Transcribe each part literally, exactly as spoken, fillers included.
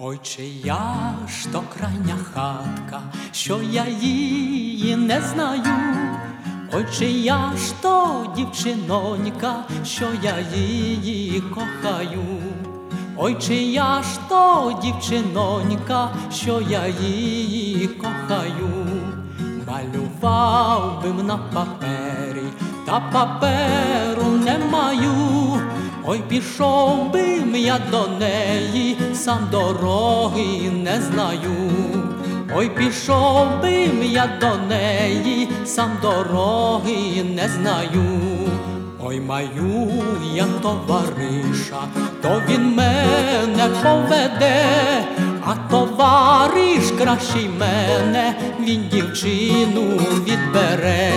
Ой, чия ж то крайня хатка, що я її не знаю. Ой, чия ж то дівчинонька, що я її кохаю. Ой, чия ж то дівчинонька, що я її кохаю. Малював би на папері, та паперу не маю. Ой, пішов би я до неї, сам дороги не знаю. Ой, пішов би я до неї, сам дороги не знаю. Ой, маю я товариша, то він мене поведе, а товариш кращий мене, він дівчину відбере.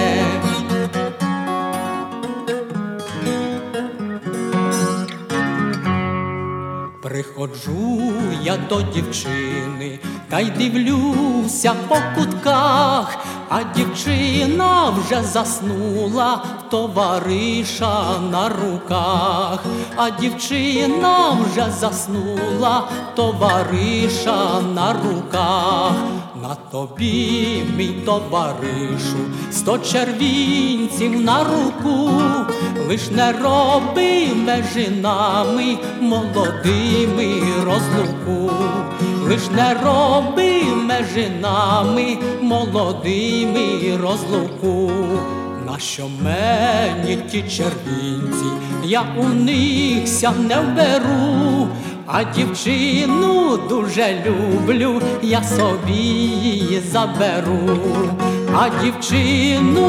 Приходжу я до дівчини, та й дивлюся по кутках, а дівчина вже заснула в товариша на руках. А дівчина вже заснула в товариша на руках. На тобі, мій товаришу, сто червінців на руку, лиш не роби межі нами молодими розлуку. Лиш не роби межі нами молодими розлуку. Нащо мені ті червінці, я у них ся не вберу, а дівчину дуже люблю, я собі її заберу. А дівчину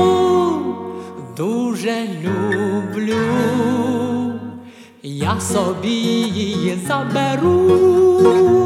дуже люблю, я собі її заберу.